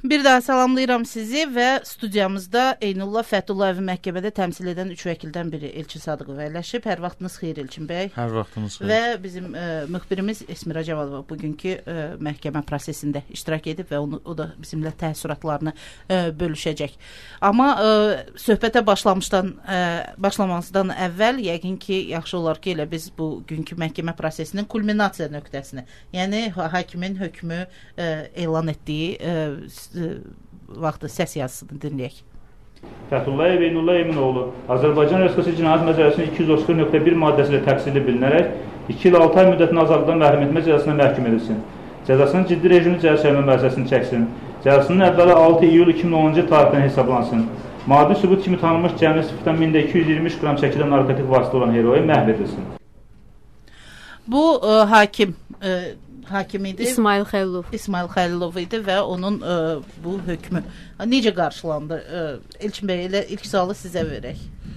Bir daha salamlayıram sizi və studiyamızda Eynullah Fəthullayevi məhkəmədə təmsil edən 3 vəkildən biri Elçin Sadıqov əyləşib. Hər vaxtınız xeyir Elçin bəy. Hər vaxtınız xeyir. Və bizim müxbirimiz Esmira Cavadova bugünkü məhkəmə prosesində iştirak edib və o da bizimlə təəssüratlarını bölüşəcək. Amma söhbətə başlamamızdan əvvəl yəqin ki, yaxşı olar ki, elə biz bugünkü məhkəmə prosesinin kulminasiya nöqtəsini, yəni hakimin hökmü elan etdiyi vaxtı səs yazısını dinləyək. Fəthullayev Eynullah Eminoğlu Azərbaycan Respublikası Cinayət Məcəlləsinin 230.1 maddəsi ilə təqsirli bilinərək 2 il 6 ay müddətinə azadlıqdan məhrum etmə cəzasına məhkum edilsin. Cəzasının ciddi rejimli cəzaçəkmə müəssisəsini çəksin. Cəzasının əvvəli 6 iyul 2010-cu tarixdən hesaplansın. Maddi sübut kimi tanınmış cəmi 0,223 qram çəkilən narkotik vasitə olan heroin məhv edilsin. Bu hakim idi. İsmail Xəlilov idi və onun bu hökmü necə qarşılandı? Elçin bəy, elə ilk sualı sizə verək.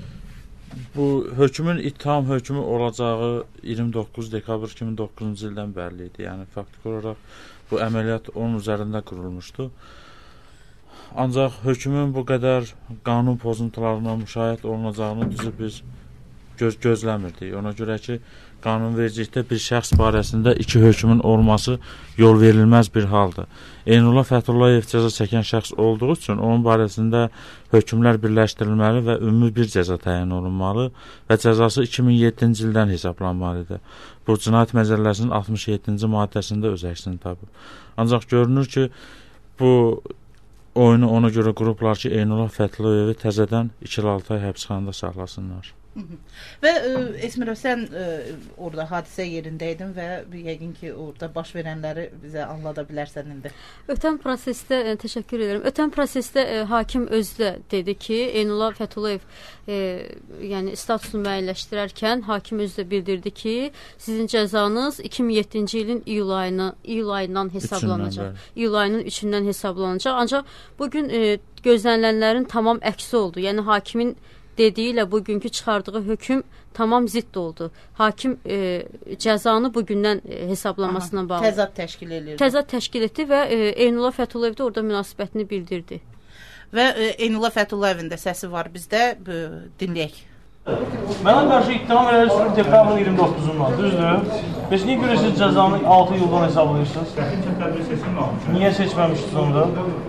Bu hökmün ittiham hökmü olacağı 29 dekabr 2009-cu ildən bəlli idi. Yəni faktiki olaraq bu əməliyyat onun üzərində qurulmuşdu. Ancaq hökmün bu qədər qanun pozuntularına müşahidə olunacağını biz gözləmirdik. Ona görə ki, qanunvericilikdə bir şəxs barəsində 2 hökmün olması yol verilməz bir haldır. Eynullah Fəthullayev cəza çəkən şəxs olduğu üçün onun barəsində hökmlər birləşdirilməli və ümumi bir cəza təyin olunmalı və cəzası 2007-ci ildən hesablanmalıdır. Bu Cinayət Məcəlləsinin 67-ci maddəsində öz əksini tapıb. Ancaq görünür ki, bu oyunu ona görə qurublar ki, Eynullah Fəthullayevi təzədən 2 il 6 ay həbsxanada saxlasınlar. Və Esmira, sən orada hadisə yerindəydin və yəqin ki, orada baş verənləri bizə anlada bilərsən indi. Ötən prosesdə, təşəkkür edirəm. Ötən prosesdə hakim özü də dedi ki, Eynullah Fəthullayev yəni statusunu müəyyənləşdirərkən hakim özü də bildirdi ki, sizin cəzanız 2007-ci ilin iyul ayından hesablanacaq. İyul ayının 3-dən hesablanacaq. Ancaq bugün gözlənilənlərin tamam əksi oldu. Yəni hakimin dediyi ilə bugünkü çıxardığı hökm tamam zidd oldu. Hakim cəzanı bugündən hesablamasına bağlı. Təzad təşkil edir. Təzad təşkil etdi və Eynullah Fəthullayev də orada münasibətini bildirdi. Və Eynullah Fətullayevin də səsi var bizdə, dinləyək. Mənə qarşı ittiham eləyirsiniz dekabrın 29-undan, düzdür? Bəs niyə görə siz cəzanı 6 yıldan hesablayırsınız? Niyə seçməmişsiniz onda?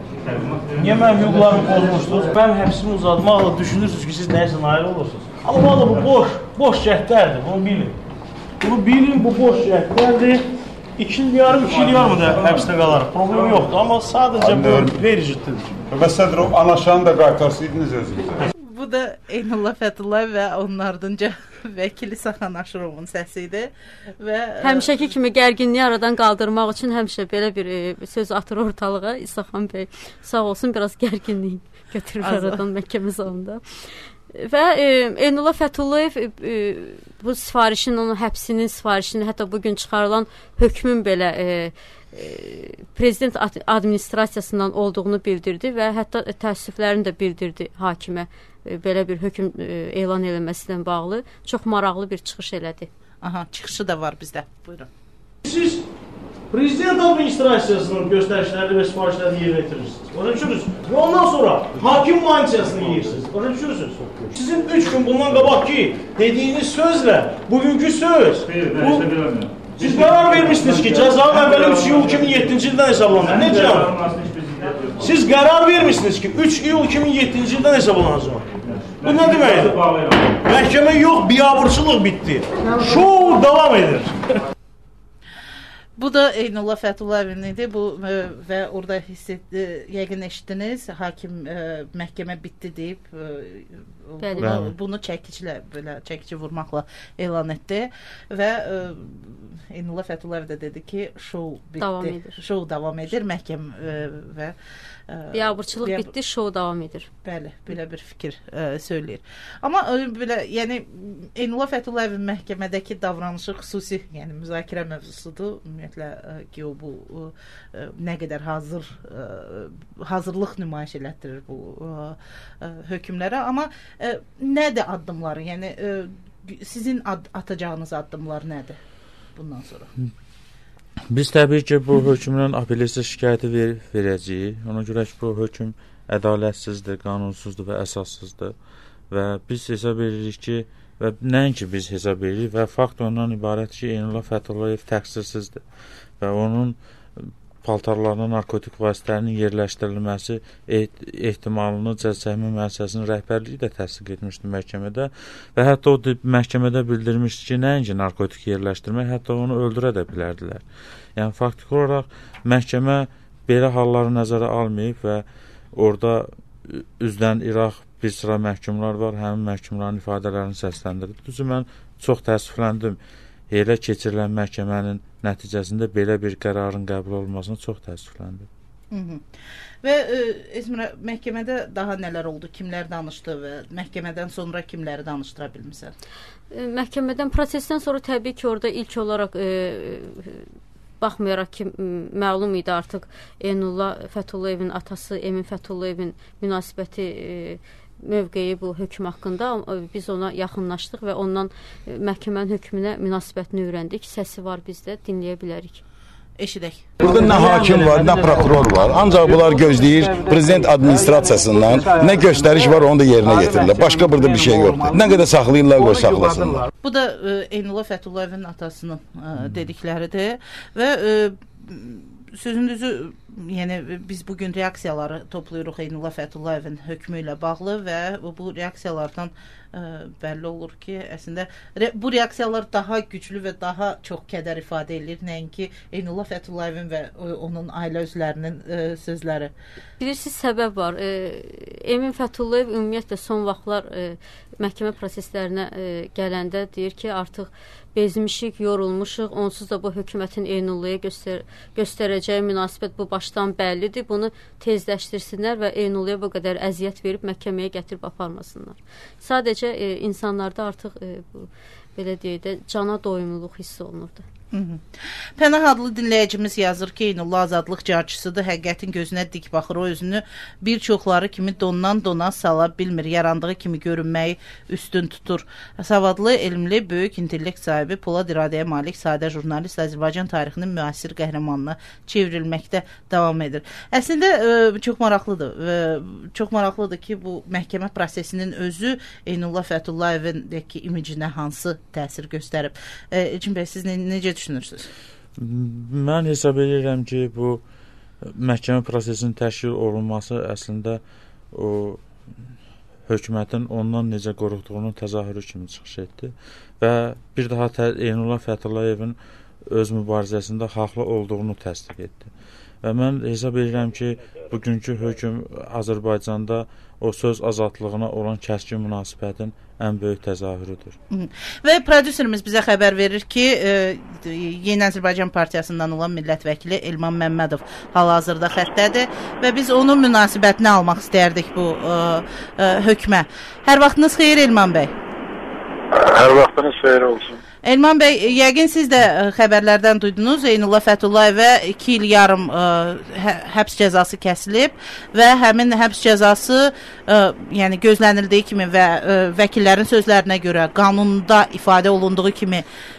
Niyə mənim hüquqlarımı pozmuşdunuz? Mənim həbsimi uzatmaqla düşünürsünüz ki, siz nəyəsə nail olursunuz. Amma bu boş cəhdlərdir, bunu bilin. Bunu bilin, bu boş cəhdlərdir. 2 il yarım da həbsdə qalarıq, problem yoxdur. Amma sadəcə bu vericidir. Və sədr, o anaşanı da qaytarsaydınız özünüzə. Bu da Eynullah Fəthullayev və onun ardınca vəkili Saxan Aşırovun səsi idi. Həmişəki kimi gərginliyi aradan qaldırmaq üçün həmişə belə bir söz atır ortalığa. Saxan bəy sağ olsun, biraz gərginliyi götürür aradan məhkəmə zalında. Və Eynullah Fəthullayev bu sifarişin, onun həbsinin sifarişini, hətta bugün çıxarılan hökmün belə prezident administrasiyasından olduğunu bildirdi və hətta təəssüflərini də bildirdi hakimə belə bir hökm elan edilməsindən bağlı. Çox maraqlı bir çıxış elədi. Aha, çıxışı da var bizdə. Buyurun. Siz prezident administrasiyasının göstərişlərini və sifarişlərini yerinə yetirirsiniz. Başa düşürsünüz? Və ondan sonra hakim mançiyasını yeyirsiniz. Başa düşürsünüz? Sizin 3 gün bundan qabaq ki, dediyiniz sözlə, bugünkü söz... Siz qərar vermişsiniz ki, cəzanın əvvəli 3 iyul 2007-ci ildən hesablanacaq. Necə? Siz qərar vermişsiniz ki, 3 iyul 2007-ci ildən hesablanacaq. Bu nə deməkdir? Məhkəmə yox, biabırçılıq bitdi. Şou davam edir. Bu da Eynullah Fətullayevin idi. Və orada yəqin eşitdiniz, hakim məhkəmə bitdi deyib bunu çəkici vurmaqla elan etdi və Eynullah Fəthullayev də dedi ki, şou bitdi. Şou davam edir məhkəmə və biabırçılıq bitdi, şou davam edir. Bəli, belə bir fikir söyləyir. Amma belə, yəni Eynullah Fətullayevin məhkəmədəki davranışı xüsusi, yəni müzakirə mövzusudur. Ümumiyyətlə ki, o bu nə qədər hazırlıq nümayiş elətdirir bu hökmlərə. Amma nədir addımları? Yəni sizin atacağınız addımlar nədir bundan sonra? Biz təbii ki, bu hökmdən apellyasiya şikayəti verəcəyik. Ona görə ki, bu hökm ədalətsizdir, qanunsuzdur və əsassızdır. Və biz hesab edirik ki, və nəinki biz hesab edirik və fakt ondan ibarət ki, Eynullah Fəthullayev təqsirsizdir və onun paltarlarına narkotik vasitələrinin yerləşdirilməsi ehtimalını cəzaçəkmə müəssisəsinin rəhbərliyi də təsdiq etmişdi məhkəmədə və hətta o məhkəmədə bildirmişdi ki, nəinki narkotik yerləşdirmək, hətta onu öldürə də bilərdilər. Yəni, faktiki olaraq məhkəmə belə halları nəzərə almayıb və orada üzdən İraq bir sıra məhkumlar var, həmin məhkumların ifadələrini səsləndirdi. Düzü, mən çox təəssüfləndim. Elə keçirilən məhkəmənin nəticəsində belə bir qərarın qəbul olunmasına çox təəssüfləndim. Və Esmira, məhkəmədə daha nələr oldu? Kimlər danışdı və məhkəmədən sonra kimləri danışdıra bilmirsən? Məhkəmədən, prosesdən sonra təbii ki, orada ilk olaraq baxmayaraq ki, məlum idi artıq Eynullah Fətullayevin atası Emin Fətullayevin münasibəti mövqeyi bu hökm haqqında biz ona yaxınlaşdıq və ondan məhkəmənin hökmünə münasibətini öyrəndik. Səsi var bizdə, dinləyə bilərik. Eşidək. Burada nə hakim var, nə prokuror var. Ancaq bunlar gözləyir prezident administrasiyasından nə göstəriş var, onu da yerinə getirirlər. Başqa burada bir şey yoxdur. Nə qədər saxlayırlar, qoy saxlasınlar. Bu da Eynullah Fətullayevin atasının dedikləridir və sözün düzü, yəni biz bugün reaksiyaları toplayırıq Eynullah Fətullayevin hökmü ilə bağlı və bu reaksiyalardan bəlli olur ki, əslində bu reaksiyalar daha güclü və daha çox kədər ifadə edir, nəinki Eynullah Fətullayevin və onun ailə üzvlərinin sözləri. Bilirsiniz, səbəb var. Emin Fətullayev ümumiyyətlə son vaxtlar məhkəmə proseslərinə gələndə deyir ki, artıq bezmişik, yorulmuşuq, onsuz da bu hökumətin Eynullaya göstərəcəyi münasibət bu başdan bəllidir. Bunu tezləşdirsinlər və Eynullaya bu qədər əziyyət verib məhkəməyə gətirib aparmasınlar. Sadəcə insanlarda artıq belə deyək də cana doyumluluq hiss olunurdu. Pənah adlı dinləyicimiz yazır ki, Eynullah azadlıq carçısıdır, həqiqətin gözünə dik baxır, o özünü bir çoxları kimi dondan dona sala bilmir, yarandığı kimi görünməyi üstün tutur. Savadlı, elmli, böyük intellekt sahibi, polad iradəyə malik, sadə jurnalist Azərbaycan tarixinin müasir qəhrəmanına çevrilməkdə davam edir. Əslində çox maraqlıdır ki, bu məhkəmə prosesinin özü Eynullah Fətullayevin imicinə hansı təsir göstərib. Elçin bəy, siz necə düşünürsünüz? Mən hesab edirəm ki, bu məhkəmə prosesinin təşkil olunması əslində o hökumətin ondan necə qorxduğunun təzahürü kimi çıxış etdi və bir daha Eynullah Fətullayevin öz mübarizəsində haqlı olduğunu təsdiq etdi. Və mən hesab edirəm ki, bugünkü hökm Azərbaycanda o söz azadlığına olan kəskin münasibətin ən böyük təzahürüdür. Və prodüserimiz bizə xəbər verir ki, Yeni Azərbaycan Partiyasından olan millət vəkili Elman Məmmədov hal-hazırda xəttədir və biz onun münasibətini almaq istəyərdik bu hökmə. Hər vaxtınız xeyir Elman bəy. Hər vaxtınız xeyir olsun. Elman bəy, yəqin siz də xəbərlərdən duydunuz, Eynullah Fətullayevə 2 il yarım həbs cəzası kəsilib və həmin həbs cəzası yəni gözlənildiyi kimi və vəkillərin sözlərinə görə qanunda ifadə olunduğu kimi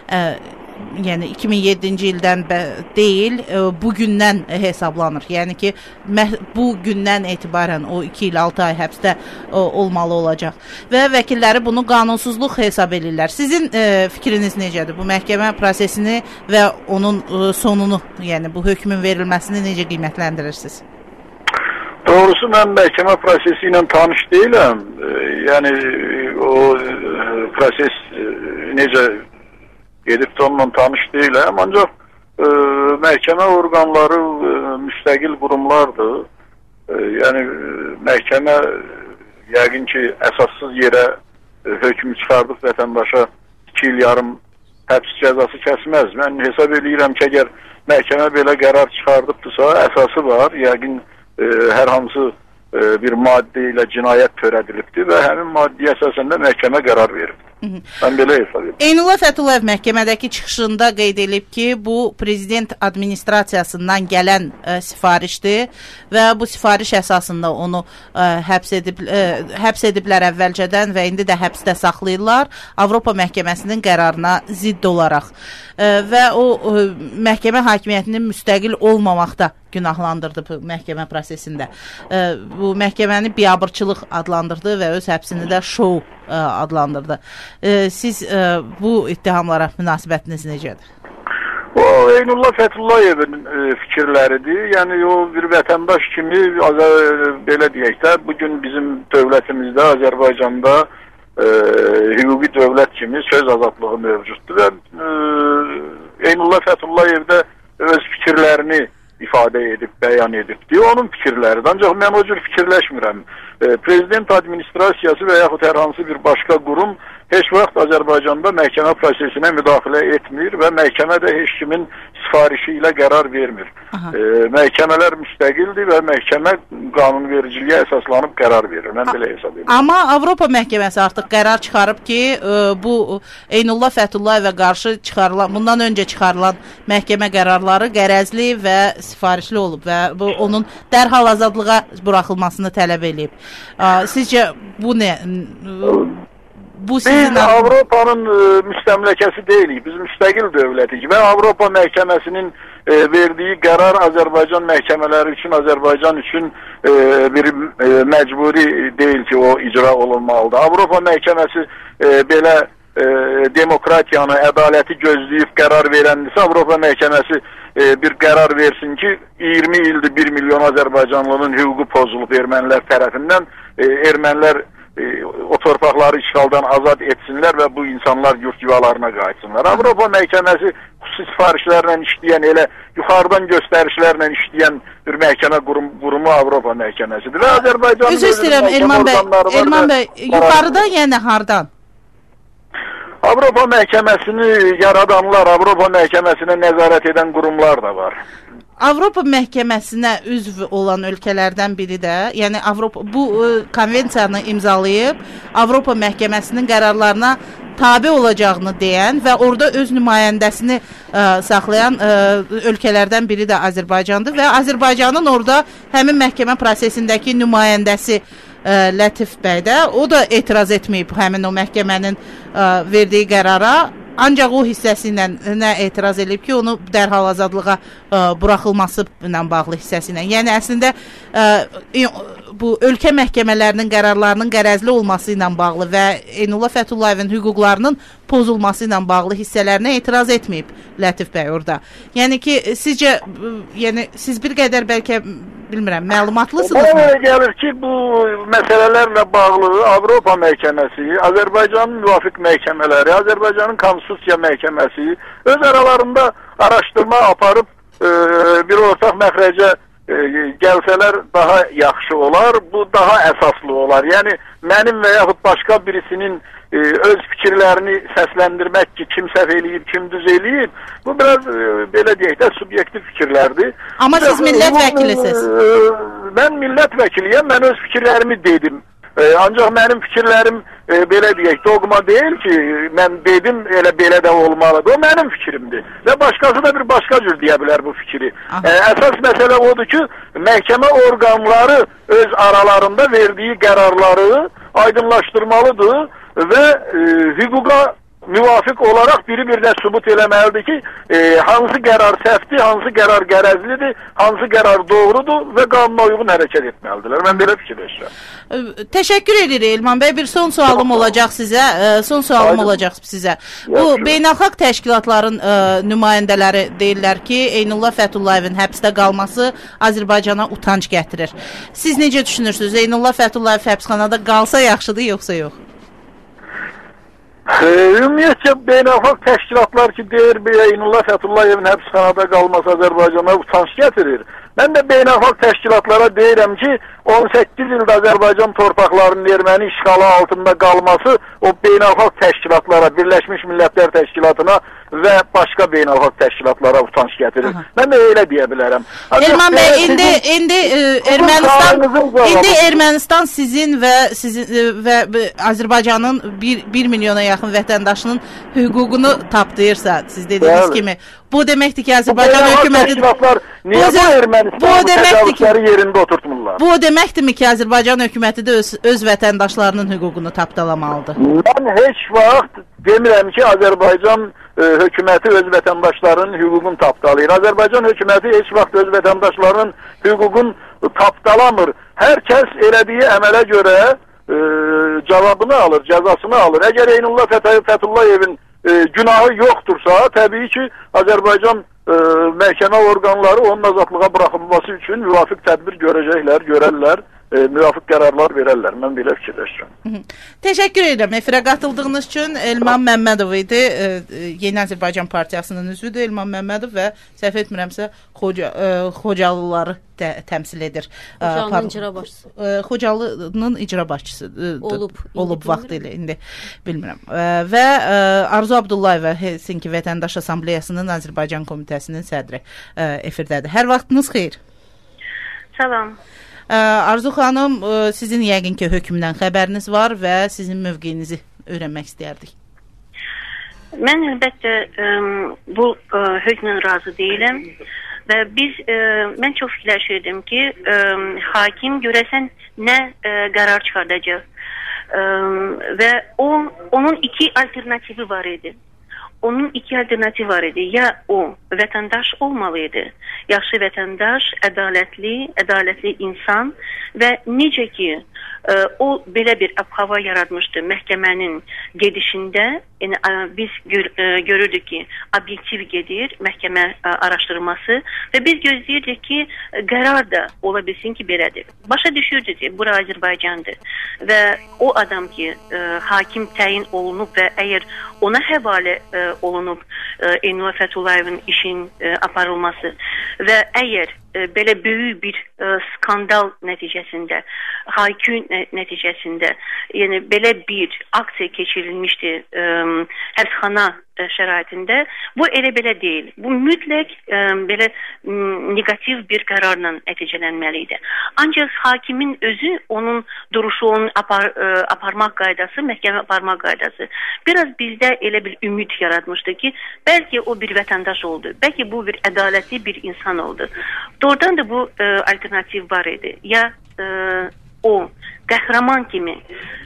yəni 2007-ci ildən deyil, bu gündən hesablanır. Yəni ki, bu gündən etibarən o 2 il 6 ay həbsdə olmalı olacaq. Və vəkilləri bunu qanunsuzluq hesab edirlər. Sizin fikriniz necədir? Bu məhkəmə prosesini və onun sonunu, yəni bu hökmün verilməsini necə qiymətləndirirsiniz? Doğrusu mən məhkəmə prosesi ilə tanış deyiləm. Yəni o proses necə gedib onunla tanış deyiləm, ancaq məhkəmə orqanları müstəqil qurumlardır. Yəni məhkəmə yəqin ki, əsassız yerə hökmü çıxardıb vətəndaşa 2 il yarım həbs cəzası kəsməz. Mən hesab edirəm ki, əgər məhkəmə belə qərar çıxardıbdırsa, əsası var. Yəqin hər hansı bir madde ilə cinayət törədilibdir və həmin maddiyə əsasən də məhkəmə qərar verib. Mən belə hesab edirəm. Eynullah Fəthullayev məhkəmədəki çıxışında qeyd edib ki, bu prezident administrasiyasından gələn sifarişdir və bu sifariş əsasında onu həbs ediblər əvvəlcədən və indi də həbsdə saxlayırlar Avropa məhkəməsinin qərarına zidd olaraq və o məhkəmə hakimiyyətinin müstəqil olmamaqda günahlandırdı bu məhkəmə prosesində. Bu məhkəməni biabırçılıq adlandırdı və öz həbsini də şou adlandırdı. Siz bu ittihamlara münasibətiniz necədir? O Eynullah Fətullayevin fikirləridir. Yəni o bir vətəndaş kimi belə deyək də, bugün bizim dövlətimizdə, Azərbaycanda hüquqi dövlət kimi söz azadlığı mövcuddur və Eynullah Fəthullayev də öz fikirlərini ifadə edib, bəyan edibdir. Onun fikirləridir. Ancaq mən o cür fikirləşmirəm. Prezident administrasiyası və yaxud hər hansı bir başqa qurum heç vaxt Azərbaycanda məhkəmə prosesinə müdaxilə etmir və məhkəmə də heç kimin sifarişi ilə qərar vermir. Məhkəmələr müstəqildir və məhkəmə qanunvericiliyə əsaslanıb qərar verir. Mən belə hesab edirəm. Amma Avropa məhkəməsi artıq qərar çıxarıb ki, bu Eynullah Fətullayevə qarşı çıxarılan, bundan öncə çıxarılan məhkəmə qərarları qərəzli və sifarişli olub və bu onun dərhal azadlığa buraxılmasını tələb edib. Sizcə bu nə? Biz Avropanın müstəmləkəsi deyilik, biz müstəqil dövlətik və Avropa məhkəməsinin verdiyi qərar Azərbaycan məhkəmələri üçün, Azərbaycan üçün bir məcburi deyil ki, o icra olunmalıdır. Avropa məhkəməsi belə demokratiyanı, ədaləti gözləyib qərar verəndirsə, Avropa məhkəməsi bir qərar versin ki, 20 ildir 1 milyon Azərbaycanlının hüququ pozulub ermənilər tərəfindən, ermənilər o torpaqları işğaldan azad etsinlər və bu insanlar yurt yuvalarına qayıtsınlar. Avropa məhkəməsi xüsusi sifarişlərlə işləyən, elə yuxarıdan göstərişlərlə işləyən bir məhkəmə qurumu Avropa məhkəməsidir. Və Azərbaycanın... Üzr istəyirəm, Elman bəy, yuxarıdan yəni hardan? Avropa məhkəməsini yaradanlar, Avropa məhkəməsinə nəzarət edən qurumlar da var. Avropa məhkəməsinə üzv olan ölkələrdən biri də, yəni Avropa bu konvensiyanı imzalayıb Avropa məhkəməsinin qərarlarına tabe olacağını deyən və orada öz nümayəndəsini saxlayan ölkələrdən biri də Azərbaycandır və Azərbaycanın orada həmin məhkəmə prosesindəki nümayəndəsi Lətif bəy də, o da etiraz etməyib həmin o məhkəmənin verdiyi qərara. Ancaq o hissəsi ilə nə etiraz edib ki, onu dərhal azadlığa buraxılması ilə bağlı hissəsi ilə. Yəni əslində bu ölkə məhkəmələrinin qərarlarının qərəzli olması ilə bağlı və Eynullah Fətullayevin hüquqlarının pozulması ilə bağlı hissələrinə etiraz etməyib Lətif bəy orada. Yəni ki, sizcə, yəni siz bir qədər bəlkə bilmirəm, məlumatlısınız mı? Ona gəlir ki, bu məsələlərlə bağlı Avropa məhkəməsi, Azərbaycanın müvafiq məhkəmələri, Azərbaycanın Konstitusiya məhkəməsi öz aralarında araşdırma aparıb bir ortaq məxrəcə gəlsələr daha yaxşı olar, bu daha əsaslı olar. Yəni, mənim və yaxud başqa birisinin öz fikirlərini səsləndirmək ki, kim səhv eləyib, kim düz eləyib, bu biraz, belə deyək də, subyektiv fikirlərdir. Amma siz millət vəkilisiniz. Mən millət vəkiliyəm, mən öz fikirlərimi dedim. Ancaq mənim fikirlərim, belə deyək, dogma deyil ki, mən dedim, elə belə də olmalıdır. O mənim fikrimdir. Və başqası da bir başqa cür deyə bilər bu fikri. Əsas məsələ odur ki, məhkəmə orqanları öz aralarında verdiyi qərarları aydınlaşdırmalıdır və hüquqa müvafiq olaraq biri-birinə sübut eləməlidir ki, hansı qərar səhvdir, hansı qərar qərəzlidir, hansı qərar doğrudur və qanuna uyğun hərəkət etməlidirlər. Mən belə fikirləşirəm. Təşəkkür edirik Elman bəy. Bir son sualım olacaq sizə. Bu beynəlxalq təşkilatların nümayəndələri deyirlər ki, Eynullah Fətullayevin həbsdə qalması Azərbaycana utanc gətirir. Siz necə düşünürsünüz? Eynullah Fətullayev həbsxanada qalsa yaxşıdır, yoxsa yox? Ümumiyyətcə, beynəlxalq təşkilatlar ki, deyir, Eynullah Fətullayevin həbsxanada qalması Azərbaycana utanç gətirir. Mən də beynəlxalq təşkilatlara deyirəm ki, 18 ildə Azərbaycan torpaqlarının erməni işğalı altında qalması o beynəlxalq təşkilatlara, Birləşmiş Millətlər Təşkilatına və başqa beynəlxalq təşkilatlara utanç gətirir. Mən də elə deyə bilərəm. Elman bəy, indi Ermənistan sizin və Azərbaycanın 1 milyona yaxın vətəndaşının hüququnu tapdıyırsa, siz dediyiniz kimi, bu deməkdir ki, Azərbaycan hökuməti niyə bu Ermənistan təcavüzləri yerində oturtmurlar? Bu deməkdirmi ki, Azərbaycan hökuməti də öz vətəndaşlarının hüququnu tapdalamalıdır? Mən heç vaxt demirəm ki, Azərbaycan hökuməti öz vətəndaşlarının hüququnu tapdalayır. Azərbaycan hökuməti heç vaxt öz vətəndaşlarının hüququnu tapdalamır. Hər kəs elədiyi əmələ görə cavabını alır, cəzasını alır. Əgər Eynullah Fətullayevin günahı yoxdursa, təbii ki, Azərbaycan məhkəmə orqanları onun azadlığa buraxılması üçün müvafiq tədbir görəcəklər, görərlər, müvafiq qərarlar verərlər. Mən belə fikirləşirəm. Təşəkkür edirəm. Efirə qatıldığınız üçün Elman Məmmədov idi. Yeni Azərbaycan Partiyasının üzvüdür Elman Məmmədov və səhv etmirəmsə Xocalıları təmsil edir. Xocalının icra başçısı. Xocalının icra başçısı olub vaxt ilə, indi bilmirəm. Və Arzu Abdullayeva Helsinki Vətəndaş Assambleyasının Azərbaycan Komitəsinin sədri efirdədir. Hər vaxtınız xeyir. Salam. Arzu xanım, sizin yəqin ki hökmdən xəbəriniz var və sizin mövqeyinizi öyrənmək istəyərdik. Mən əlbəttə bu hökmdən razı deyiləm və mən çox fikirləşirdim ki, hakim görəsən nə qərar çıxardacaq və onun iki alternativi var idi. Onun iki alternativ var idi. Ya o vətəndaş olmalıydı. Yaxşı vətəndaş, ədalətli insan və necə ki o belə bir hava yaratmışdı məhkəmənin gedişində. Yəni biz görürdük ki, obyektiv gedir məhkəmə araşdırması və biz gözləyirdik ki, qərar da ola bilsin ki, belədir. Başa düşürdük ki, bura Azərbaycandır və o adam ki, hakim təyin olunub və əgər ona həvalə olunub Eynullah Fətullayevin işin aparılması və əgər belə böyük bir skandal nəticəsində, haykü nəticəsində, yəni belə bir aksiya keçirilmişdi həbsxana şəraitində, bu elə belə deyil. Bu mütləq belə negativ bir qərarla nəticələnməlidir. Ancaq hakimin özü, onun duruşu, onun aparmaq qaydası, məhkəmə aparmaq qaydası biraz bizdə elə bir ümid yaratmışdı ki, bəlkə o bir vətəndaş oldu, bəlkə bu bir ədalətli bir insan oldu. Doğrudan da bu alternativ var idi. Ya o qəhrəman kimi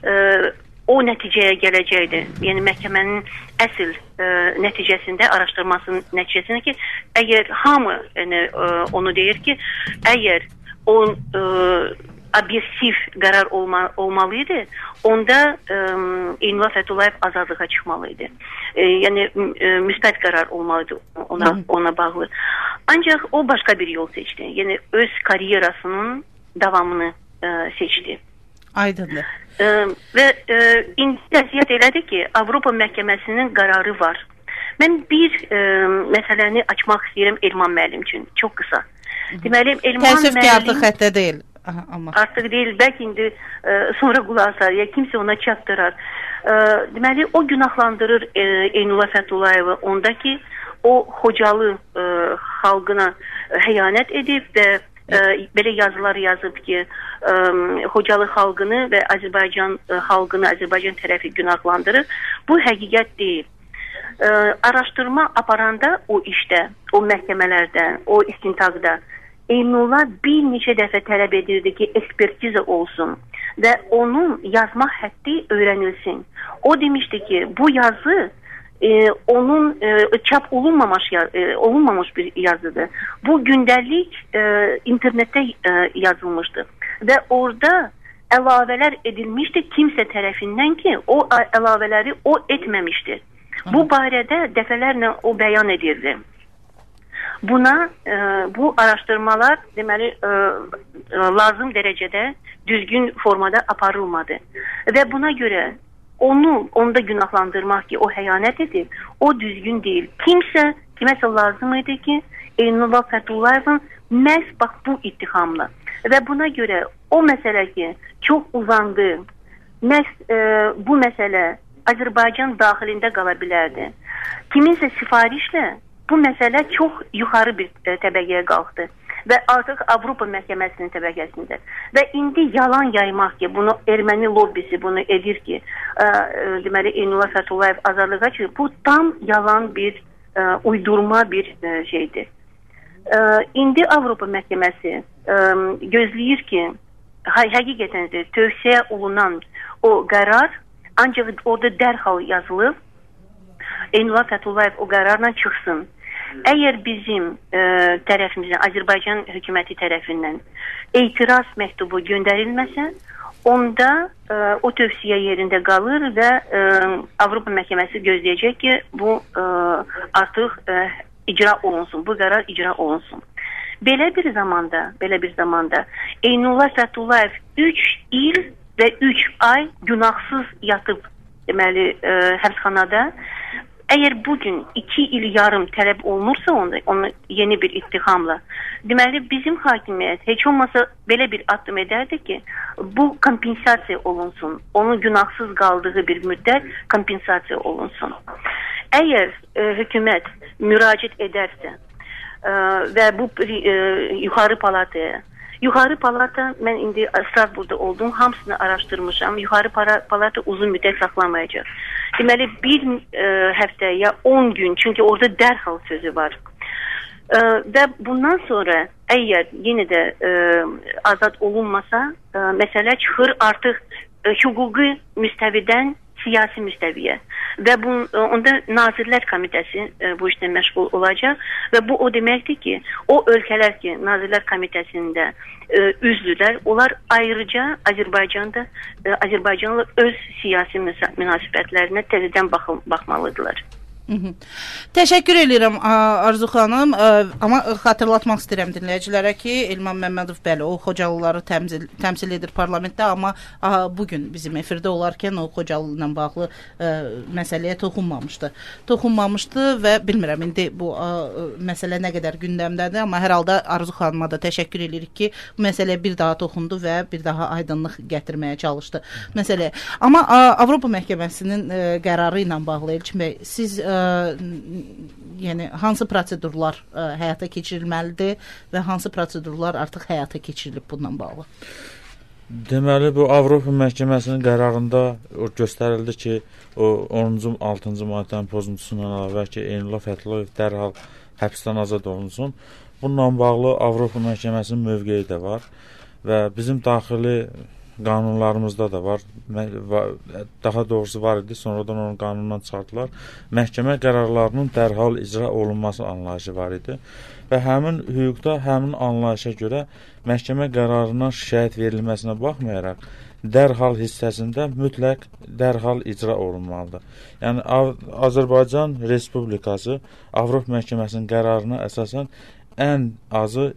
o nəticəyə gələcəkdir. Yəni məhkəmənin əsl nəticəsində, araşdırmasının nəticəsində ki, əgər hamı onu deyir ki, əgər o obyektiv qərar olmalıydı, onda Eynullah Fətullayev azadlığa çıxmalıydı. Yəni müsbət qərar olmalıydı ona bağlı. Ancaq o başqa bir yol seçdi. Yəni öz karyerasının davamını seçdi. Aydındır. Və indi vəziyyət elədir ki, Avropa məhkəməsinin qərarı var. Mən bir məsələni açmaq istəyirəm Elman müəllim üçün. Çox qısa. Deməli, Elman müəllim... Təəssüf ki, artıq xəttə deyil. Artıq deyil, bəlkə indi sonra qulaq asar, ya kimsə ona çatdırar. Deməli, o günahlandırır Eynullah Fətullayevi onda ki, o Xocalı xalqına xəyanət edib və belə yazılar yazıb ki, Xocalı xalqını və Azərbaycan xalqını, Azərbaycan tərəfi günahlandırır. Bu həqiqət deyil. Araşdırma aparanda o işdə, o məhkəmələrdə, o istintaqda Eynullah bir neçə dəfə tələb edirdi ki, ekspertiza olsun və onun yazma həddi öyrənilsin. O demişdi ki, bu yazı onun çap olunmamış bir yazıdır. Bu gündəlik internetdə yazılmışdı və orada əlavələr edilmişdi kimsə tərəfindən ki, o əlavələri o etməmişdi. Bu barədə dəfələrlə o bəyan edirdi. Bu araşdırmalar deməli lazım dərəcədə düzgün formada aparılmadı və buna görə onda günahlandırmaq ki, o xəyanət edib, o düzgün deyil. Kiməsə lazım idi ki, Eynullah Fətullayevin məhz bax bu ittihamla və buna görə o məsələ ki, çox uzandı, məhz bu məsələ Azərbaycan daxilində qala bilərdi kiminsə sifarişlə bu məsələ çox yuxarı bir təbəqəyə qalxdı və artıq Avropa məhkəməsinin təbəqəsində. Və indi yalan yaymaq ki, bunu erməni lobbisi bunu edir ki, deməli Eynullah Fəthullayev azadlığa çıxır. Bu tam yalan bir uydurma bir şeydir. İndi Avropa məhkəməsi gözləyir ki, həqiqətən də tövsiyə olunan o qərar ancaq orada dərhal yazılıb Eynullah Fəthullayev o qərarla çıxsın. Əgər bizim tərəfimizdən, Azərbaycan hökuməti tərəfindən etiraz məktubu göndərilməsə, onda o tövsiyə yerində qalır və Avropa məhkəməsi gözləyəcək ki, bu artıq icra olunsun, bu qərar icra olunsun. Belə bir zamanda Eynullah Fəthullayev 3 il və 3 ay günahsız yatıb deməli həbsxanada. Əgər bugün 2 il yarım tələb olunursa onu yeni bir ittihamla, deməli bizim hakimiyyət heç olmasa belə bir addım edərdi ki, bu kompensasiya olunsun. Onun günahsız qaldığı bir müddət kompensasiya olunsun. Əgər hökumət müraciət edərsə və bu Yuxarı palata, mən indi Strasbourgda oldum, hamısını araşdırmışam. Yuxarı palata uzun müddət saxlamayacaq. Deməli, bir həftə ya 10 gün, çünki orada dərhal sözü var. Və bundan sonra əgər yenə də azad olunmasa, məsələ çıxır artıq hüquqi müstəvidən siyasi müstəviyə və onda Nazirlər Komitəsi bu işlə məşğul olacaq və bu o deməkdir ki, o ölkələr ki, Nazirlər Komitəsində üzvdülər, onlar ayrıca Azərbaycanla öz siyasi münasibətlərinə təzədən baxmalıdırlar. Təşəkkür edirəm Arzu xanım, amma xatırlatmaq istəyirəm dinləyicilərə ki, Elman Məmmədov bəli, o Xocalıları təmsil edir parlamentdə, amma bugün bizim efirdə olarkən o Xocalı ilə bağlı məsələyə toxunmamışdı və bilmirəm indi bu məsələ nə qədər gündəmdədir, amma hər halda Arzu xanıma da təşəkkür edirik ki, bu məsələyə bir daha toxundu və bir daha aydınlıq gətirməyə çalışdı məsələyə. Amma Avropa Məhkəməsinin qərarı ilə bağlı Elçin bəy, siz yəni hansı prosedurlar həyata keçirilməlidir və hansı prosedurlar artıq həyata keçirilib bununla bağlı? Deməli, bu Avropa Məhkəməsinin qərarında göstərildi ki, o 10-cu 6-cı maddənin pozuntusundan əlavə ki, Eynullah Fəthullayev dərhal həbsdən azad olunsun. Bununla bağlı Avropa Məhkəməsinin mövqeyi də var və bizim daxili qanunlarımızda da var. Daha doğrusu var idi, sonradan onun qanunundan çıxardılar. Məhkəmə qərarlarının dərhal icra olunması anlayışı var idi və həmin hüquqda, həmin anlayışa görə məhkəmə qərarından şikayət verilməsinə baxmayaraq dərhal hissəsində mütləq dərhal icra olunmalıdır. Yəni Azərbaycan Respublikası Avropa Məhkəməsinin qərarına əsasən ən azı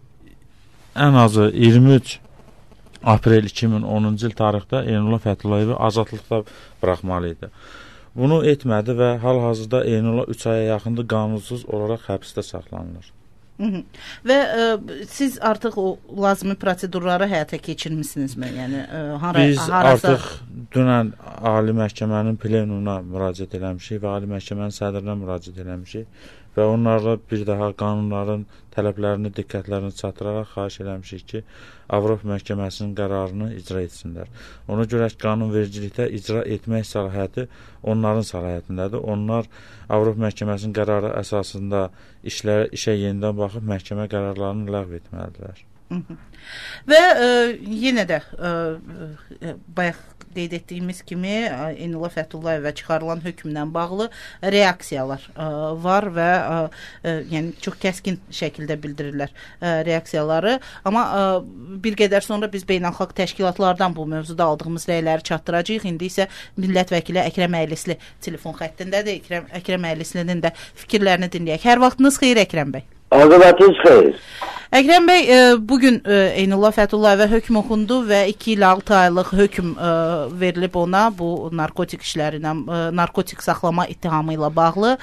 23 aprel 2010-cu il tarixdə Eynullah Fəthullayevi azadlıqda buraxmalı idi. Bunu etmədi və hal-hazırda Eynullah 3 aya yaxındır qanunsuz olaraq həbsdə saxlanılır. Və siz artıq o lazımi prosedurları həyata keçirmisinizmi? Yəni biz artıq dünən Ali Məhkəmənin plenumuna müraciət eləmişik və Ali Məhkəmənin sədrinə müraciət eləmişik və onlarla bir daha qanunların tələblərini, diqqətlərini çatdıraraq xahiş eləmişik ki, Avropa Məhkəməsinin qərarını icra etsinlər. Ona görə qanunvericilikdə icra etmək səlahiyyəti onların səlahiyyətindədir. Onlar Avropa Məhkəməsinin qərarı əsasında işə yenidən baxıb məhkəmə qərarlarını ləğv etməlidirlər. Və yenə də bayaq qeyd etdiyimiz kimi Eynullah Fəthullayev və çıxarılan hökmlə bağlı reaksiyalar var və yəni çox kəskin şəkildə bildirirlər reaksiyaları. Amma bir qədər sonra biz beynəlxalq təşkilatlardan bu mövzuda aldığımız rəyləri çatdıracağıq. İndi isə millət vəkili Əkrəm Əylisli telefon xəttindədir. Əkrəm Əylislinin də fikirlərini dinləyək. Hər vaxtınız xeyir Əkrəm bəy. Azadınız xeyir. Əkrəm bəy, bugün Eynullah Fətullayevə hökm oxundu və 2 il 6 aylıq hökm verilib ona bu narkotik işlərinə, narkotik saxlama ittihamı ilə bağlı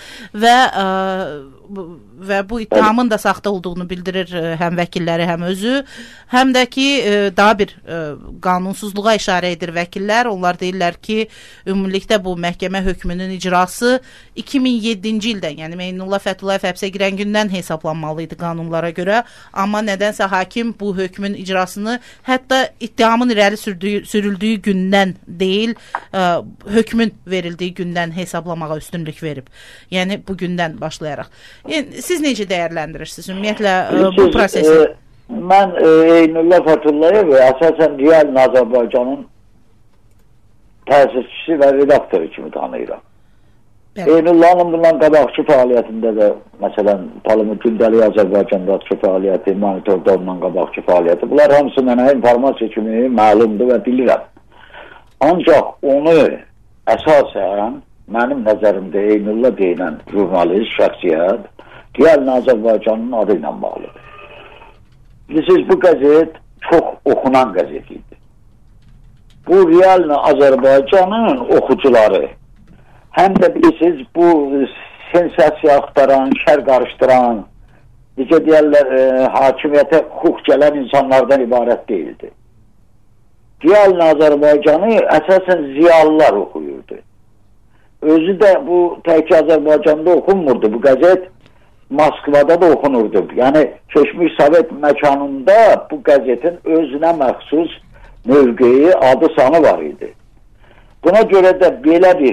və bu ittihamın da saxta olduğunu bildirir həm vəkilləri, həm özü, həm də ki, daha bir qanunsuzluğa işarə edir vəkillər. Onlar deyirlər ki, ümumilikdə bu məhkəmə hökmünün icrası 2007-ci ildən, yəni Eynullah Fətulayev həbsə girən gündən hesablanmalıydı qanunlara görə. Amma nədənsə hakim bu hökmün icrasını hətta ittihamın irəli sürüldüyü gündən deyil, hökmün verildiyi gündən hesablamağa üstünlük verib. Yəni bu gündən başlayaraq. Yəni, siz necə dəyərləndirirsiniz ümumiyyətlə bu prosesi? Mən Eynullah Fətulayev əsasən real Azərbaycanın təsisçisi və redaktoru kimi tanıyıram. Eynullahın bundan qabaqçı fəaliyyətində də, məsələn, gündəlik Azərbaycandakı fəaliyyəti, monitorda ondan qabaqçı fəaliyyəti, bunlar hamısı mənə informasiya kimi məlumdur və bilirəm. Ancaq onu əsasən mənim nəzərimdə Eynullah deyilən jurnalist, şəxsiyyət, real Azərbaycanın adı ilə bağlıdır. Bilirsiniz, bu qəzet çox oxunan qəzet idi. Bu real Azərbaycanın oxucuları, həm də bilirsiniz, bu sensasiya axtaran, şər qarışdıran, necə deyərlər, hakimiyyətə hüquq gələn insanlardan ibarət deyildi. Real Azərbaycanı əsasən ziyalılar oxuyurdu. Özü də bu tək Azərbaycanda oxunmurdu. Bu qəzet Moskvada da oxunurdu. Yəni, keçmiş Sovet məkanında bu qəzetin özünə məxsus mövqeyi, adı sanı var idi. Buna görə də belə bir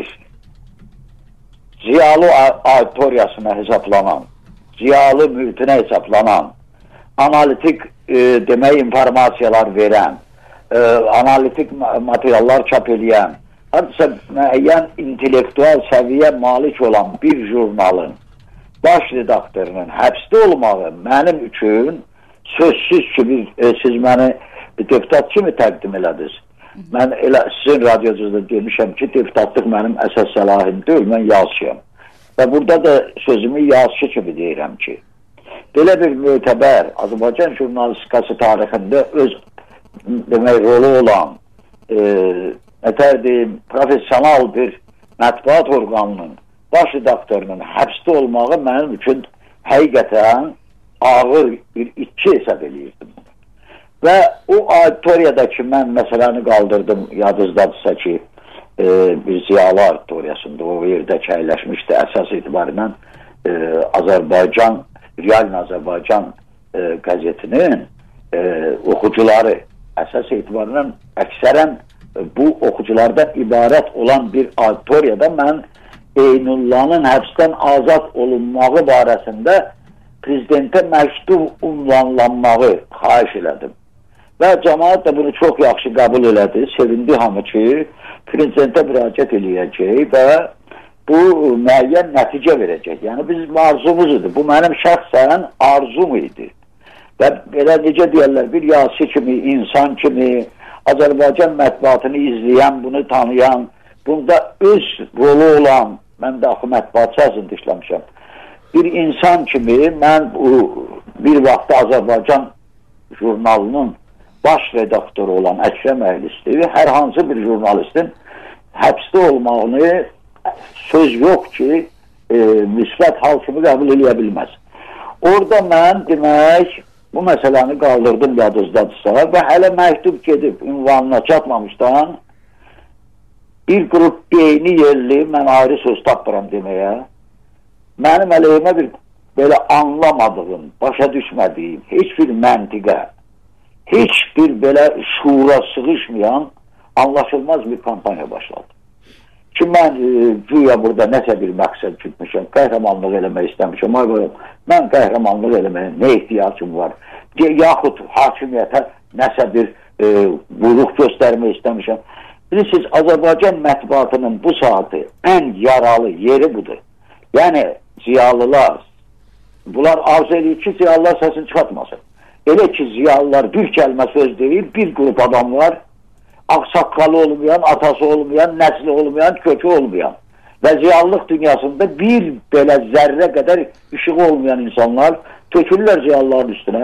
ziyalı auditoriyasına hesaplanan, ziyalı mühitine hesaplanan, analitik demək informasiyalar verən, analitik materiallar çap edən, hadisa müəyyən intellektual səviyyə malik olan bir jurnalın baş redaktorunun həbsdə olmağı mənim üçün sözsüz ki, siz məni deputat kimi təqdim elədiniz. Mən elə sizin radyocunuzda demişəm ki, deputatlıq mənim əsas səlahim deyil, mən yazıçıyam. Və burada da sözümü yazıçı kimi deyirəm ki, belə bir mötəbər Azərbaycan jurnalistikası tarixində öz demək rolu olan, professional bir mətbuat orqanının baş redaktorunun həbsdə olmağı mənim üçün həqiqətən ağır bir itki hesab edirdim. Və o auditoriyadakı mən məsələni qaldırdım, yadınızdadırsa ki, bir ziyalı auditoriyasında o yerdəki əyləşmişdi. Əsas etibarən Azərbaycan, real Azərbaycan qəzetinin oxucuları, əsas etibarən əksərən bu oxuculardan ibarət olan bir auditoriyada mən Eynullahın həbsdən azad olunmağı barəsində prezidentə məktub ünvanlanmağı xahiş elədim. Və cəmaət də bunu çox yaxşı qəbul elədi. Sevindi hamı ki, prezidentə müraciət eləyəcək və bu müəyyən nəticə verəcək. Yəni, bizim arzumuz idi. Bu mənim şəxsən arzum idi. Və belə necə deyərlər, bir yazıçı kimi, insan kimi, Azərbaycan mətbuatını izləyən, bunu tanıyan, bunda öz rolu olan, mən də axı mətbuat səhəsində işləmişəm, bir insan kimi mən bir vaxtda Azərbaycan jurnalının baş redaktoru olan Əkrəm Əhlistevi hər hansı bir jurnalistin həbsdə olmağını söz yox ki, müsbət hal kimi qəbul eləyə bilməz. Orada mən demək, bu məsələni qaldırdım yadınızdadırsa və hələ məktub gedib ünvanına çatmamışdan bir qrup beyni yerli, mən ayrı söz tapmıram deməyə, mənim əleyhimə bir belə anlamadığım, başa düşmədiyim, heç bir məntiqə, heç bir belə şuura sığışmayan anlaşılmaz bir kampanya başladı. Ki mən güya burada nəsə bir məqsəd gütmüşəm, qəhrəmanlıq eləmək istəmişəm, mən qəhrəmanlıq eləməyə nə ehtiyacım var, yaxud hakimiyyətə nəsə bir buyruq göstərmək istəmişəm. Bilirsiniz, Azərbaycan mətbuatının bu saatı ən yaralı yeri budur. Yəni, ziyalılar, bunlar arzu edir ki, ziyalılar səsini çıxartmasın. Elə ki, ziyalılar bir kəlmə söz deyil, bir qrup adam var, ağsaqqalı olmayan, atası olmayan, nəsli olmayan, kökü olmayan və ziyalılıq dünyasında bir belə zərrə qədər işığı olmayan insanlar tökürlər ziyalıların üstünə.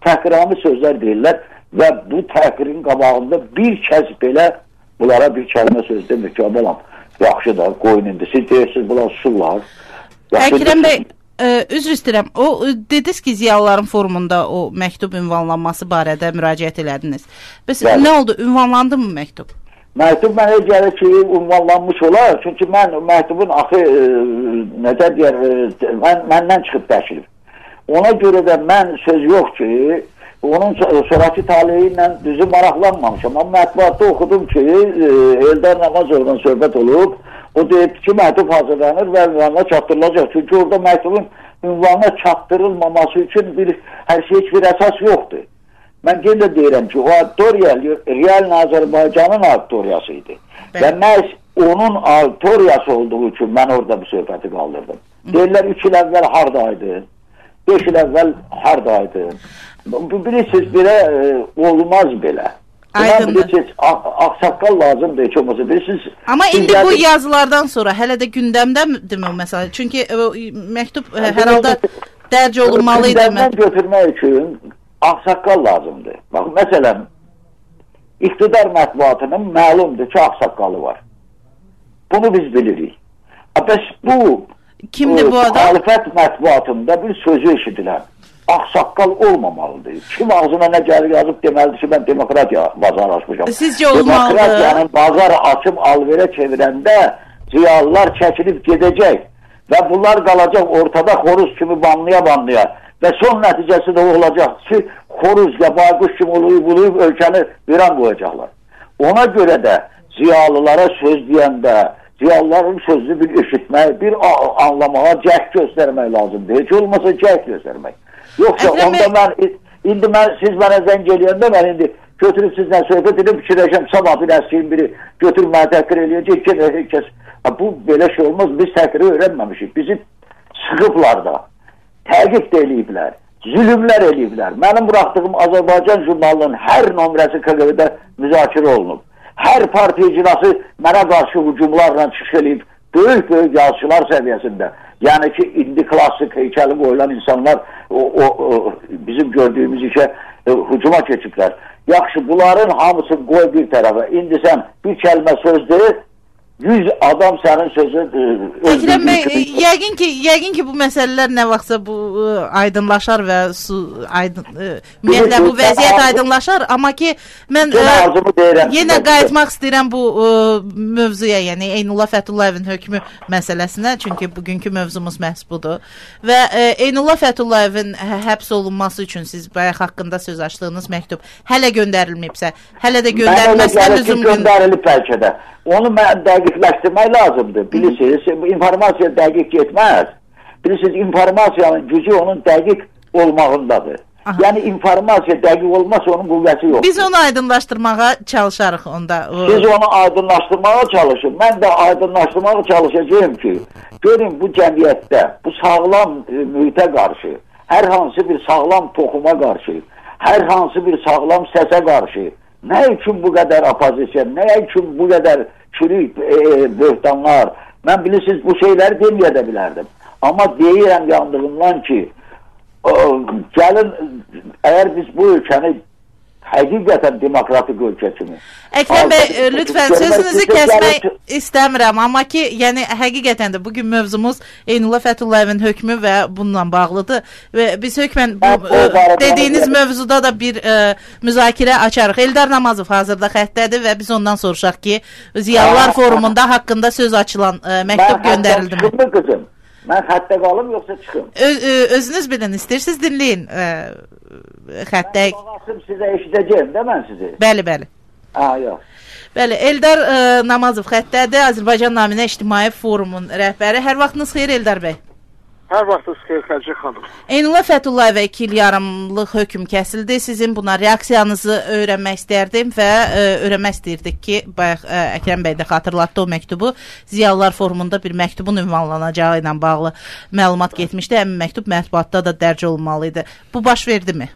təhqirami sözlər deyirlər və bu təhqirin qabağında bir kəs belə bunlara bir kəlmə söz demir ki, balam, yaxşı da, qoyun indi. Siz deyirsiniz, bunlar susurlar. Əkrəm bəy, üzr istəyirəm. O dediniz ki, ziyalıların forumunda o məktub ünvanlanması barədə müraciət elədiniz. Bəs nə oldu? Ünvanlandı mı məktub? Məktub mənə gəlir ki, ünvanlanmış olar. Çünki mən məktubun axı necə deyər, məndən çıxıb təşrif. Ona görə də mən söz yox ki, onun sonraki talihi ilə düzü maraqlanmamışam. Amma mətbuatda oxudum ki, Eldar Namazovla söhbət olub. O deyib ki, məktub hazırlanır və ünvanına çatdırılacaq. Çünki orada məktubun ünvanına çatdırılmaması üçün hər şey heç bir əsas yoxdur. Mən yenə deyirəm ki, o auditoriya real Azərbaycanın auditoriyası idi. Və məhz onun auditoriyası olduğu üçün mən orada bir söhbəti qaldırdım. Deyirlər 3 il əvvəl haradaydı, 5 il əvvəl haradaydı. Bilirsiniz, belə olmaz belə. Bilirsiniz, ağsaqqal lazımdır, heç olmasa. Amma indi bu yazılardan sonra hələ də gündəmdədir mi məsələ? Çünki məktub hər halda dərc olunmalıydı. Gündəmdən götürmək üçün ağsaqqal lazımdır. Bax, məsələn, iqtidar mətbuatının məlumdur ki, ağsaqqalı var. Bunu biz bilirik. Bəs bu kimdir bu adam? Müxalifət mətbuatında bir sözü eşidilən ağsaqqal olmamalıdır. Kim ağzına nə gəlir yazıb deməlidir ki, mən demokratiya bazar açmışam. Sizcə olmalıdır? Demokratiyanın bazar açıb alverə çevirəndə ziyalılar çəkilib gedəcək və bunlar qalacaq ortada xoruz kimi banlaya-banlaya və son nəticəsi də olacaq ki, xoruz ya bayquş kimi uluyub ölkəni viran qoyacaqlar. Ona görə də ziyalılara söz deyəndə ziyalıların sözünü bir eşitmək, bir anlamağa cəhd göstərmək lazımdır. Heç olmasa cəhd göstərmək. Yoxsa onda indi siz mənə zəng eləyəndə mən indi götürüb sizlə söhbət edib fikirləşəm, sabah bir əsrin biri götürüb mənə təhqir eləyəcək. Bu belə şey olmaz, biz təhqiri öyrənməmişik. Bizi sıxıblar da, təqib də eləyiblər, zülümlər eləyiblər. Mənim buraxdığım Azərbaycan jurnalının hər nömrəsi KQB-də müzakirə olunub. Hər partiya icrası mənə qarşı hücumlarla çıxış eləyib, böyük yazıçılar səviyyəsində. Yəni ki, indi klassik heykəli qoyulan insanlar bizim gördüyümüz işə hücuma keçiblər. Yaxşı, bunların hamısını qoy bir tərəfə. İndi sən bir kəlmə söz deyir, 100 adam sənin sözü Əkrəm bəy, yəqin ki bu məsələlər nə vaxtsa bu aydınlaşar və ümumiyyətlə bu vəziyyət aydınlaşar, amma ki mən yenə qayıtmaq istəyirəm bu mövzuya, yəni Eynullah Fətullayevin hökmü məsələsinə, çünki bugünkü mövzumuz məhz budur və Eynullah Fətullayevin həbs olunması üçün siz bayaq haqqında söz açdığınız məktub hələ göndərilməyibsə, hələ də göndərilməsinə lüzum göndərilib bəlkə də. Onu dəqiqləşdirmək lazımdır. Bilirsiniz, informasiya dəqiq getməz. Bilirsiniz, informasiyanın gücü onun dəqiq olmağındadır. Aha. Yəni, informasiya dəqiq olmazsa onun qüvvəsi yoxdur. Biz onu aydınlaşdırmağa çalışarıq onda. Siz onu aydınlaşdırmağa çalışın. Mən də aydınlaşdırmağa çalışacağım ki, görün bu cəmiyyətdə, bu sağlam mühitə qarşı, hər hansı bir sağlam toxuma qarşı, hər hansı bir sağlam səsə qarşı, nə üçün bu qədər opozisiya, nə üçün bu qədər çürük böhtanlar, mən bilirsiniz bu şeyləri deməyə də bilərdim. Amma deyirəm yandığımdan ki, gəlin, əgər biz bu ölkəni həqiqətən demokratik ölkə kimi. Əkrəm bəy, lütfən sözünüzü kəsmək istəmirəm, amma ki, yəni həqiqətən də bugün mövzumuz Eynullah Fətullayevin hökmü və bununla bağlıdır və biz hökmən dediyiniz mövzuda da bir müzakirə açarıq. Eldar Namazov hazırda xəttədir və biz ondan soruşaq ki, Ziyalılar Forumunda haqqında söz açılan məktub göndərildi mi? Mən xəttə qalım, yoxsa çıxım? Özünüz bilin, istəyirsiniz dinləyin xəttə. Sizə eşidəcəyim də mən sizi. Bəli. Yox. Bəli, Eldar Namazov xəttədir, Azərbaycan Naminə İctimai Forumun rəhbəri. Hər vaxtınız xeyir, Eldar bəy. Hər vaxtınız xeyir, Xərcə xanım. Eynullah Fətullayevə 2 il yarımlıq hökm kəsildi. Sizin buna reaksiyanızı öyrənmək istərdim və öyrənmək istəyirdik ki, bayaq Əkrəm bəy də xatırlatdı o məktubu. Ziyalılar Forumunda bir məktubun ünvanlanacağı ilə bağlı məlumat getmişdi. Həmin məktub mətbuatda da dərc olunmalıydı. Bu baş verdimi?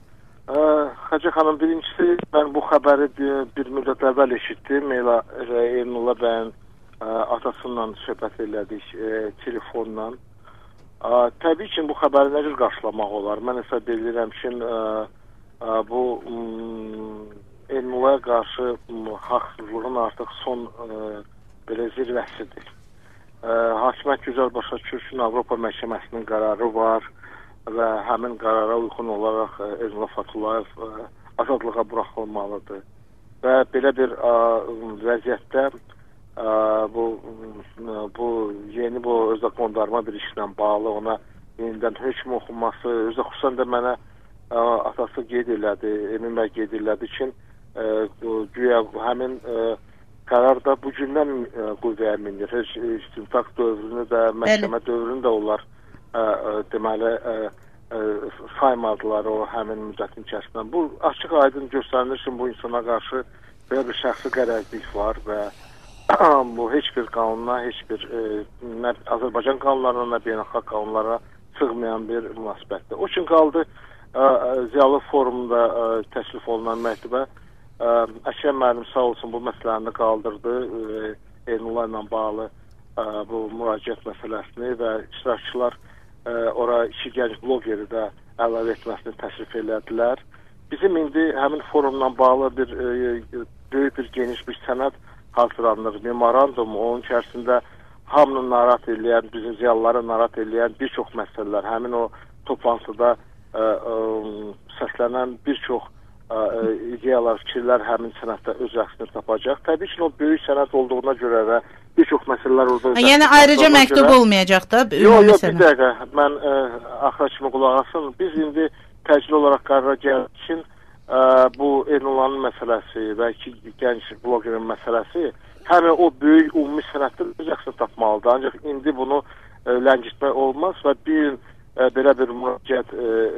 Xərcə xanım, birincisi, mən bu xəbəri bir müddət əvvəl eşitdim. Eynullah bəyin atasından söhbət elədik telefonla. Təbii ki, bu xəbəri nə cür qarşılamaq olar? Mən hesab edirəm ki, bu Elnulaya qarşı haqsızlığın artıq son belə zirvəsidir. Hakimiyyət gözəl başa düşür ki, Avropa Məhkəməsinin qərarı var və həmin qərara uyğun olaraq Elnullah Fəthullayev azadlığa buraxılmalıdır. Və belə bir vəziyyətdə bu yeni özdə qondarma bir işlə bağlı ona yenidən hökm oxunması, özdə xüsusən də mənə atası qeyd elədi, Emin bəy qeyd elədi ki, güya həmin qərar da bu gündən qüvvəyə minir. İstintaq dövrünü də, məhkəmə dövrünü də onlar deməli saymadılar o həmin müddətin içərisindən. Bu açıq aydın göstərilir ki, bu insana qarşı belə bir şəxsi qərəzlik var və bu heç bir qanuna, heç bir nə Azərbaycan qanunlarına, nə beynəlxalq qanunlara sığmayan bir münasibətdir. O üçün qaldı Ziyalı forumunda təklif olunan məktubə Əkrəm müəllim sağ olsun bu məsələni qaldırdı. Elnullah ilə bağlı bu müraciət məsələsini və iştirakçılar ora 2 gənc bloqeri də əlavə etməsini təklif elədilər. Bizim indi həmin forumla bağlı böyük bir geniş bir sənəd hazırlanır. Memorandum, onun içərisində hamını narahat edən, bizim ziyalıları narahat edən bir çox məsələlər, həmin o toplantıda səslənən bir çox ideyalar, fikirlər həmin sənəddə öz əksini tapacaq. Təbii ki, o böyük sənəd olduğuna görə və bir çox məsələlər orada öz yəni ayrıca məktub olmayacaq da? Yox, bir dəqiqə. Mən axıra kimi qulaq asın. Biz indi təcili olaraq qərara gəldik ki, bu Elnullahın məsələsi və 2 gənc bloqerin məsələsi həmin o böyük ümumi sənəddə öz əksini tapmalıdır. Ancaq indi bunu ləngitmək olmaz və bir belə bir müraciət,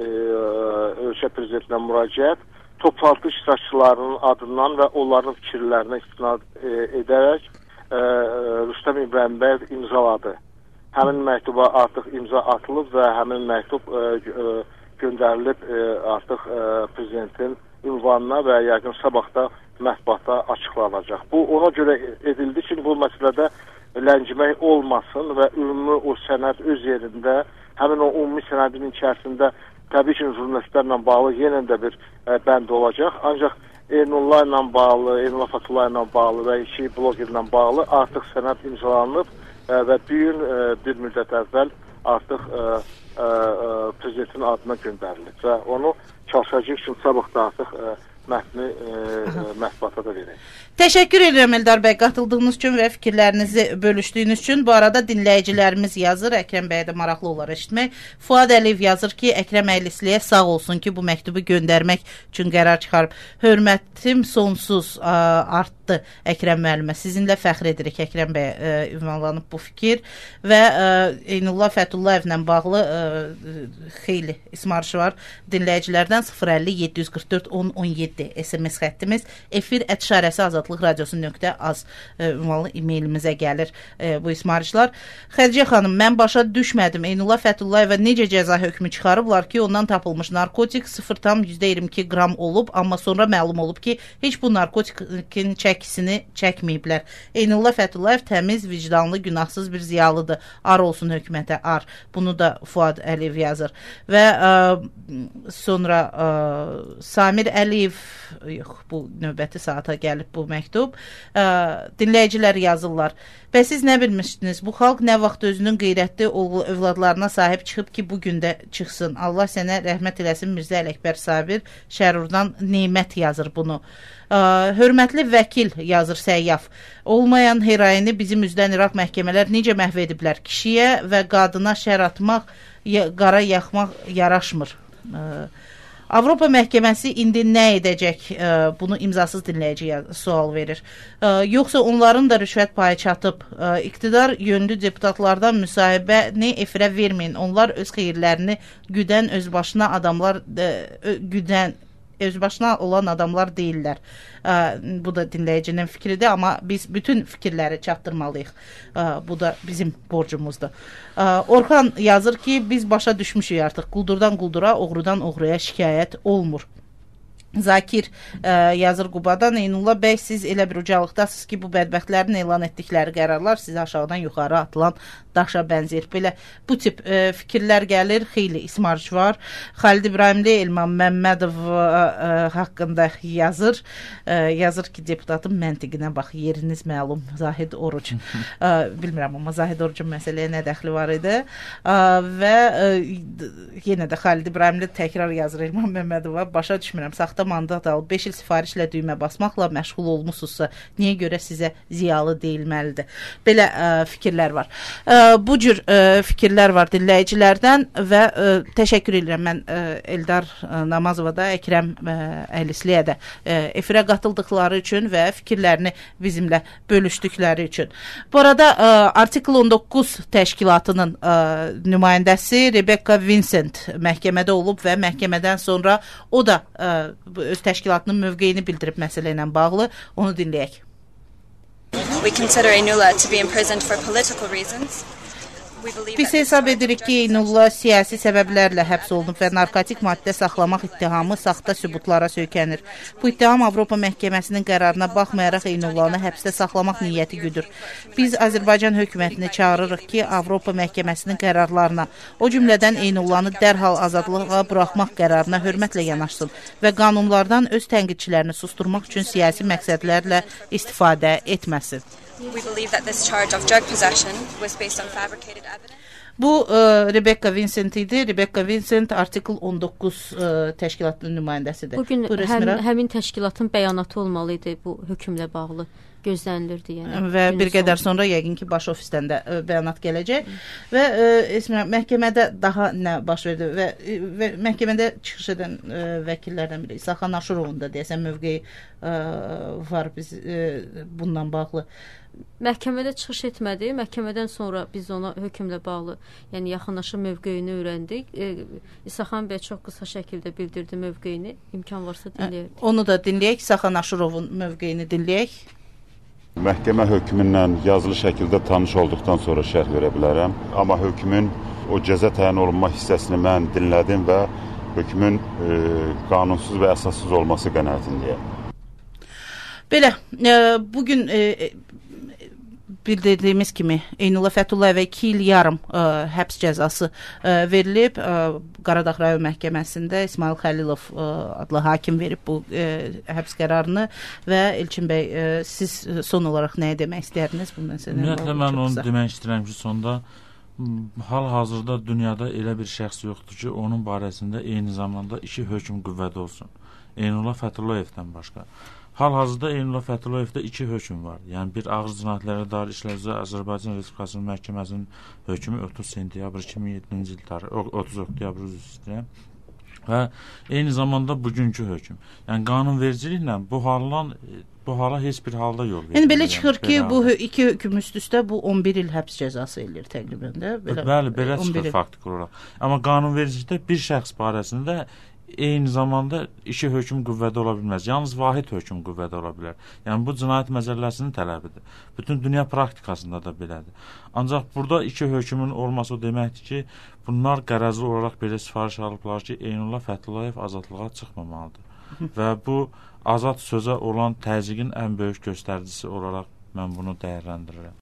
ölkə prezidentinə müraciət toplantı iştirakçılarının adından və onların fikirlərinə istinad edərək Rüstəm İbrahimbəyev imzaladı. Həmin məktuba artıq imza atılıb və həmin məktub göndərilib artıq prezidentin ünvanına və yəqin sabahda mətbuata açıqlanacaq. Bu ona görə edildi ki, bu məsələdə ləngimək olmasın və ümumi o sənəd öz yerində, həmin o ümumi sənədin içərisində təbii ki, jurnalistlərlə bağlı yenə də bir bənd olacaq. Ancaq Elnullah ilə bağlı, Elnullah Fətullah ilə bağlı və 2 blogerlə bağlı artıq sənəd imzalanıb və bir müddət əvvəl artıq prezidentin adına göndərilib və onu çalışacaq ki, sabahda artıq mətni mətbuata da verək. Təşəkkür edirəm Eldar bəy qatıldığınız üçün və fikirlərinizi bölüşdüyünüz üçün. Bu arada dinləyicilərimiz yazır, Əkrəm bəyə də maraqlı olar eşitmək. Fuad Əliyev yazır ki, Əkrəm Əylisliyə sağ olsun ki, bu məktubu göndərmək üçün qərar çıxarıb. Hörmətim sonsuz artdı Əkrəm müəllimə. Sizinlə fəxr edirik, Əkrəm bəyə ünvanlanıb bu fikir və Eynullah Fətullayevlə bağlı xeyli ismarışı var. Dinləyicilərdən 050-744-1017 SMS xəttimiz, efir@şarəsi azadlıq radiosu.az ünvanlı e-mailimizə gəlir bu ismarışlar. Xədicə xanım, mən başa düşmədim. Eynullah Fətullayeva necə cəza hökmü çıxarıblar ki, ondan tapılmış narkotik 0,22 qram olub, amma sonra məlum olub ki, heç bu narkotikin çəkisini çəkməyiblər. Eynullah Fəthullayev təmiz, vicdanlı, günahsız bir ziyalıdır. Ar olsun hökumətə, ar. Bunu da Fuad Əliyev yazır. Və sonra Samir Əliyev, yox, bu növbəti saata gəlib bu məktub. Dinləyicilər yazırlar. Bəs siz nə bilmişdiniz? Bu xalq nə vaxt özünün qeyrətli oğlu övladlarına sahib çıxıb ki, bu gündə çıxsın. Allah sənə rəhmət eləsin. Mirzə Ələkbər Sabir Şərurdan Neymət yazır bunu. Hörmətli vəkil yazır Səyyaf. Olmayan heroini bizim üzdən İraq məhkəmələr necə məhv ediblər? Kişiyə və qadına şər atmaq, qara yaxmaq yaraşmır. Avropa məhkəməsi indi nə edəcək? Bunu imzasız dinləyici sual verir. Yoxsa onların da rüşvət payı çatıb? İqtidar yönlü deputatlardan müsahibəni efirə verməyin. Onlar öz xeyirlərini güdən özbaşına adamlar özbaşına olan adamlar deyirlər. Bu da dinləyicinin fikridir, amma biz bütün fikirləri çatdırmalıyıq. Bu da bizim borcumuzdur. Orxan yazır ki, biz başa düşmüşük artıq. Quldurdan quldura, oğrudan oğruya şikayət olmur. Zakir yazır Qubadan. Eynullah bəy, siz elə bir ucalıqdasınız ki, bu bədbəxtlərin elan etdikləri qərarlar sizə aşağıdan yuxarı atılan daşa bənzəyir. Belə bu tip fikirlər gəlir, xeyli ismarc var. Xalid İbrahimli Elman Məmmədov haqqında yazır. Yazır ki, deputatın məntiqinə bax, yeriniz məlum, Zahid Oruc. Bilmirəm, amma Zahid Orucun məsələyə nə dəxli var idi. Və yenə də Xalid İbrahimli təkrar yazır Elman Məmmədova, başa düşmürəm, saxta mandat alıb 5 il sifarişlə düymə basmaqla məşğul olmusunuzsa, niyə görə sizə ziyalı deyilməlidir? Belə fikirlər var. Bu cür fikirlər var dinləyicilərdən və təşəkkür edirəm mən Eldar Namazova da, Əkrəm Əhlisliyə də efirə qatıldıqları üçün və fikirlərini bizimlə bölüşdükləri üçün. Bu arada Artikel 19 təşkilatının nümayəndəsi Rebecca Vincent məhkəmədə olub və məhkəmədən sonra o da öz təşkilatının mövqeyini bildirib məsələ ilə bağlı. Onu dinləyək. We consider Eynullah to be imprisoned for political reasons. Biz hesab edirik ki, Eynullah siyasi səbəblərlə həbs olunub və narkotik maddə saxlamaq ittihamı saxta sübutlara söykənir. Bu ittiham Avropa Məhkəməsinin qərarına baxmayaraq Eynullahı həbsdə saxlamaq niyyəti güdür. Biz Azərbaycan hökumətini çağırırıq ki, Avropa Məhkəməsinin qərarlarına, o cümlədən Eynullahı dərhal azadlığa buraxmaq qərarına hörmətlə yanaşsın və qanunlardan öz tənqidçilərini susturmaq üçün siyasi məqsədlərlə istifadə etməsin. We believe that this charge of drug possession was based on fabricated evidence. Bu Rebecca Vincent idi. Rebecca Vincent Artikel 19 təşkilatının nümayəndəsidir. Bugün həmin təşkilatın bəyanatı olmalı idi bu hökmlə bağlı. Gözlənilirdi yəni. Və bir qədər sonra yəqin ki, baş ofisdən də bəyanat gələcək. Və məhkəmədə daha nə baş verdi və məhkəmədə çıxış edən vəkillərdən biri İsaxan Aşurovun da deyəsən mövqeyi var biz bundan bağlı. Məhkəmədə çıxış etmədi. Məhkəmədən sonra biz ona hökmlə bağlı, yəni yaxınlaşıb mövqeyini öyrəndik. İsaxan bəy çox qısa şəkildə bildirdi mövqeyini. İmkan varsa dinləyək. Onu da dinləyək. İsaxan Aşurovun mövqeyini dinləyək. Məhkəmə hökmündən yazılı şəkildə tanış olduqdan sonra şərh verə bilərəm. Amma hökmün o cəza təyin olunma hissəsini mən dinlədim və hökmün qanunsuz və əsassız olması qənaətindəyəm. Belə, bugün bildirdiyimiz kimi Eynullah Fətullayevə 2 il yarım həbs cəzası verilib. Qaradağ rayon məhkəməsində İsmail Xəlilov adlı hakim verib bu həbs qərarını və Elçin bəy, siz son olaraq nəyə demək istəyirdiniz bu məsələyə? Ümumiyyətlə, mən onu demək istəyirəm ki, sonda hal-hazırda dünyada elə bir şəxs yoxdur ki, onun barəsində eyni zamanda 2 hökm qüvvədə olsun. Eynullah Fətullayevdən başqa. Hal-hazırda Eynullah Fətullayevdə 2 hökm var. Yəni, bir ağır cinayətlərə dair işlər üzrə Azərbaycan Respublikasının məhkəməsinin hökmü 30 sentyabr 2007-ci il tarixi, 30 oktyabr üzr istəyirəm. Və eyni zamanda bugünkü hökm. Yəni, qanunvericiliklə bu hala heç bir halda yol verir. Yəni, belə çıxır ki, bu 2 hökm üst-üstə bu 11 il həbs cəzası eləyir təqribən də. Bəli, belə çıxır faktiki olaraq. Amma qanunvericilikdə bir şəxs barəsində eyni zamanda 2 hökm qüvvədə ola bilməz. Yalnız vahid hökm qüvvədə ola bilər. Yəni, bu cinayət məcəlləsinin tələbidir. Bütün dünya praktikasında da belədir. Ancaq burada 2 hökmün olması o deməkdir ki, bunlar qərəzli olaraq belə sifariş alıblar ki, Eynullah Fətullayev azadlığa çıxmamalıdır. Və bu, azad sözə olan təzyiqin ən böyük göstəricisi olaraq mən bunu dəyərləndirirəm.